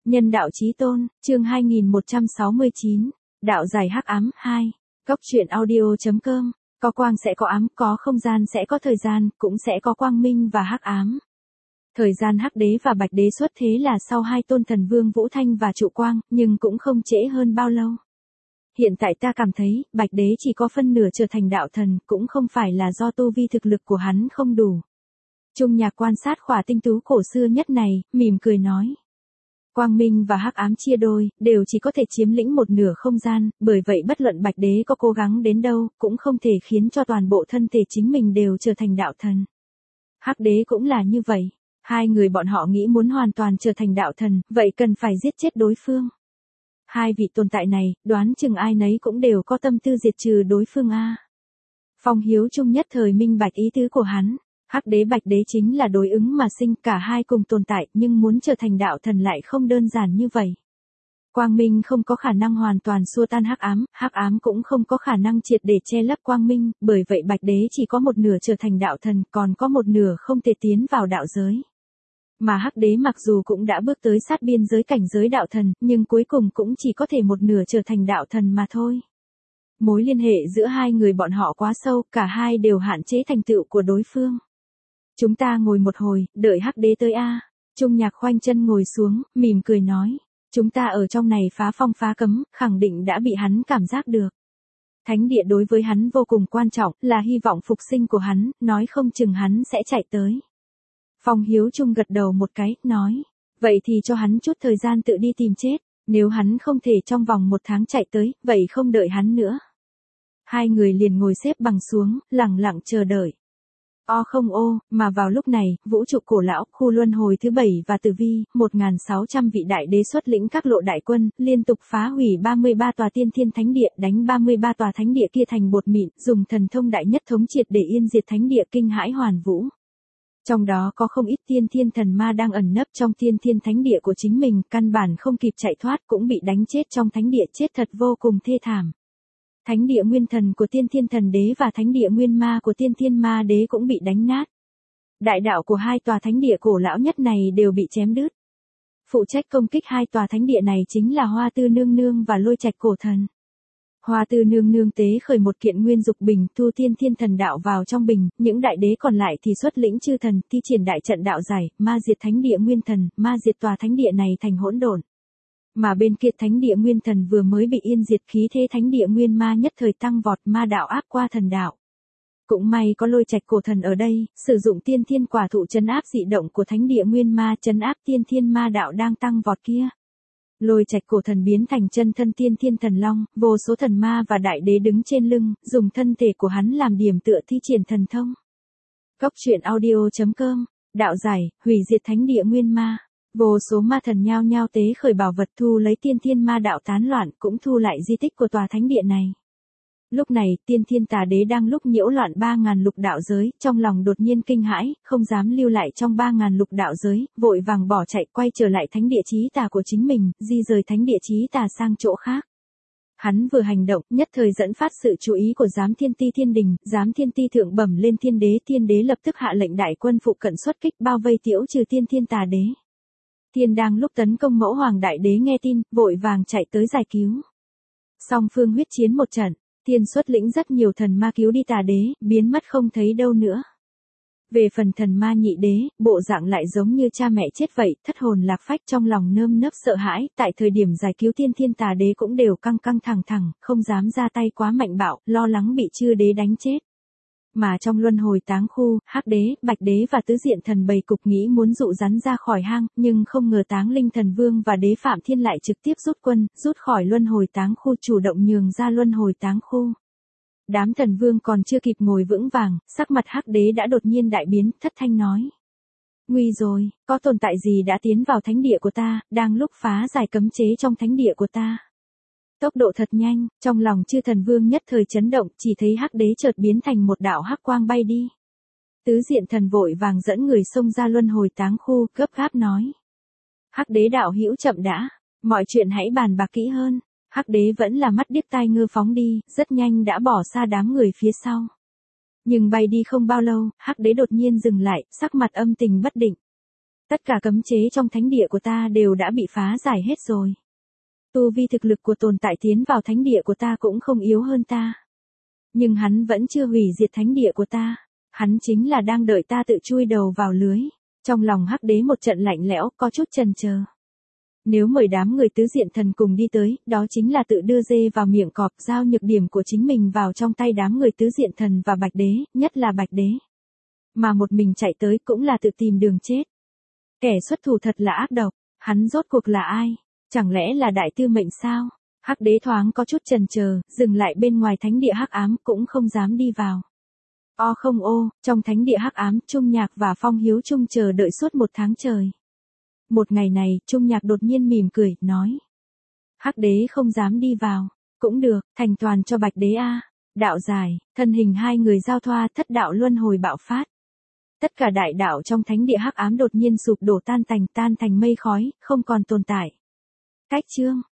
Nhân đạo chí tôn, chương 2169, đạo giải hắc ám 2. Cốc truyện audio.com. Có quang sẽ có ám, có không gian sẽ có thời gian, cũng sẽ có quang minh và hắc ám. Thời gian hắc đế và bạch đế xuất thế là sau hai tôn thần vương Vũ Thanh và Trụ Quang, nhưng cũng không trễ hơn bao lâu. Hiện tại ta cảm thấy, bạch đế chỉ có phân nửa trở thành đạo thần, cũng không phải là do tu vi thực lực của hắn không đủ. Trung Nhạc quan sát khỏa tinh tú cổ xưa nhất này, mỉm cười nói. Quang minh và hắc ám chia đôi, đều chỉ có thể chiếm lĩnh một nửa không gian, bởi vậy bất luận bạch đế có cố gắng đến đâu, cũng không thể khiến cho toàn bộ thân thể chính mình đều trở thành đạo thần. Hắc đế cũng là như vậy. Hai người bọn họ nghĩ muốn hoàn toàn trở thành đạo thần, vậy cần phải giết chết đối phương. Hai vị tồn tại này, đoán chừng ai nấy cũng đều có tâm tư diệt trừ đối phương a. Phong Hiếu Trung nhất thời minh bạch ý tứ của hắn. Hắc đế bạch đế chính là đối ứng mà sinh, cả hai cùng tồn tại, nhưng muốn trở thành đạo thần lại không đơn giản như vậy. Quang minh không có khả năng hoàn toàn xua tan hắc ám cũng không có khả năng triệt để che lấp quang minh, bởi vậy bạch đế chỉ có một nửa trở thành đạo thần, còn có một nửa không thể tiến vào đạo giới. Mà hắc đế mặc dù cũng đã bước tới sát biên giới cảnh giới đạo thần, nhưng cuối cùng cũng chỉ có thể một nửa trở thành đạo thần mà thôi. Mối liên hệ giữa hai người bọn họ quá sâu, cả hai đều hạn chế thành tựu của đối phương. Chúng ta ngồi một hồi, đợi hắc đế tới a. Trung Nhạc khoanh chân ngồi xuống, mỉm cười nói. Chúng ta ở trong này phá phong phá cấm, khẳng định đã bị hắn cảm giác được. Thánh địa đối với hắn vô cùng quan trọng, là hy vọng phục sinh của hắn, nói không chừng hắn sẽ chạy tới. Phong Hiếu Trung gật đầu một cái, nói. Vậy thì cho hắn chút thời gian tự đi tìm chết, nếu hắn không thể trong vòng 1 tháng chạy tới, vậy không đợi hắn nữa. Hai người liền ngồi xếp bằng xuống, lặng lặng chờ đợi. Mà vào lúc này, vũ trụ cổ lão, khu luân hồi thứ 7 và tử vi, 1.600 vị đại đế xuất lĩnh các lộ đại quân, liên tục phá hủy 33 tòa tiên thiên thánh địa, đánh 33 tòa thánh địa kia thành bột mịn, dùng thần thông đại nhất thống triệt để yên diệt thánh địa kinh hãi hoàn vũ. Trong đó có không ít tiên thiên thần ma đang ẩn nấp trong tiên thiên thánh địa của chính mình, căn bản không kịp chạy thoát cũng bị đánh chết trong thánh địa, chết thật vô cùng thê thảm. Thánh địa nguyên thần của tiên thiên thần đế và thánh địa nguyên ma của tiên thiên ma đế cũng bị đánh nát. Đại đạo của hai tòa thánh địa cổ lão nhất này đều bị chém đứt. Phụ trách công kích hai tòa thánh địa này chính là Hoa Tư Nương Nương và Lôi Trạch Cổ Thần. Hoa Tư Nương Nương tế khởi một kiện nguyên dục bình, thu tiên thiên thần đạo vào trong bình, những đại đế còn lại thì xuất lĩnh chư thần, thi triển đại trận đạo giải, ma diệt thánh địa nguyên thần, ma diệt tòa thánh địa này thành hỗn độn. Mà bên kia thánh địa nguyên thần vừa mới bị yên diệt, khí thế thánh địa nguyên ma nhất thời tăng vọt, ma đạo áp qua thần đạo. Cũng may có Lôi Trạch Cổ Thần ở đây, sử dụng tiên thiên quả thụ trấn áp dị động của thánh địa nguyên ma, trấn áp tiên thiên ma đạo đang tăng vọt kia. Lôi Trạch Cổ Thần biến thành chân thân tiên thiên thần long, vô số thần ma và đại đế đứng trên lưng, dùng thân thể của hắn làm điểm tựa thi triển thần thông. Cốc truyện audio.com, đạo giải, hủy diệt thánh địa nguyên ma. Vô số ma thần nhao nhao tế khởi bảo vật, thu lấy tiên thiên ma đạo tán loạn, cũng thu lại di tích của tòa thánh địa này. Lúc này, tiên thiên tà đế đang lúc nhiễu loạn 3.000 lục đạo giới, trong lòng đột nhiên kinh hãi, không dám lưu lại trong 3.000 lục đạo giới, vội vàng bỏ chạy quay trở lại thánh địa chí tà của chính mình, di rời thánh địa chí tà sang chỗ khác. Hắn vừa hành động, nhất thời dẫn phát sự chú ý của Giám Thiên Ti Thiên Đình, Giám Thiên Ti thượng bẩm lên thiên đế lập tức hạ lệnh đại quân phụ cận xuất kích bao vây tiễu trừ tiên thiên tà đế. Thiên đang lúc tấn công Mẫu Hoàng đại đế nghe tin, vội vàng chạy tới giải cứu. Song phương huyết chiến một trận, Thiên xuất lĩnh rất nhiều thần ma cứu đi tà đế, biến mất không thấy đâu nữa. Về phần thần ma nhị đế, bộ dạng lại giống như cha mẹ chết vậy, thất hồn lạc phách, trong lòng nơm nớp sợ hãi, tại thời điểm giải cứu tiên thiên tà đế cũng đều căng căng thẳng, không dám ra tay quá mạnh bạo, lo lắng bị chư đế đánh chết. Mà trong luân hồi táng khu, hắc đế, bạch đế và tứ diện thần bầy cục nghĩ muốn dụ rắn ra khỏi hang, nhưng không ngờ Táng Linh Thần Vương và đế Phạm Thiên lại trực tiếp rút quân, rút khỏi luân hồi táng khu, chủ động nhường ra luân hồi táng khu. Đám thần vương còn chưa kịp ngồi vững vàng, sắc mặt hắc đế đã đột nhiên đại biến, thất thanh nói. Nguy rồi, có tồn tại gì đã tiến vào thánh địa của ta, đang lúc phá giải cấm chế trong thánh địa của ta. Tốc độ thật nhanh, trong lòng chư thần vương nhất thời chấn động, chỉ thấy hắc đế chợt biến thành một đạo hắc quang bay đi. Tứ diện thần vội vàng dẫn người xông ra luân hồi táng khu, gấp gáp nói. Hắc đế đạo hữu chậm đã, mọi chuyện hãy bàn bạc kỹ hơn. Hắc đế vẫn là mắt điếc tai ngơ phóng đi, rất nhanh đã bỏ xa đám người phía sau. Nhưng bay đi không bao lâu, hắc đế đột nhiên dừng lại, sắc mặt âm tình bất định. Tất cả cấm chế trong thánh địa của ta đều đã bị phá giải hết rồi. Tu vi thực lực của tồn tại tiến vào thánh địa của ta cũng không yếu hơn ta. Nhưng hắn vẫn chưa hủy diệt thánh địa của ta. Hắn chính là đang đợi ta tự chui đầu vào lưới. Trong lòng Hắc Đế một trận lạnh lẽo, có chút chần chờ. Nếu mời đám người tứ diện thần cùng đi tới, đó chính là tự đưa dê vào miệng cọp, giao nhược điểm của chính mình vào trong tay đám người tứ diện thần và Bạch Đế, nhất là Bạch Đế. Mà một mình chạy tới cũng là tự tìm đường chết. Kẻ xuất thủ thật là ác độc, hắn rốt cuộc là ai? Chẳng lẽ là đại tư mệnh sao? Hắc Đế thoáng có chút chần chờ, dừng lại bên ngoài thánh địa hắc ám cũng không dám đi vào. O không ô, trong thánh địa hắc ám, Trung Nhạc và Phong Hiếu Trung chờ đợi suốt 1 tháng trời. Một ngày này, Trung Nhạc đột nhiên mỉm cười, nói. Hắc Đế không dám đi vào. Cũng được, thành toàn cho Bạch Đế a. Đạo giải, thân hình hai người giao thoa, thất đạo luân hồi bạo phát. Tất cả đại đạo trong thánh địa hắc ám đột nhiên sụp đổ tan thành mây khói, không còn tồn tại. Cách chương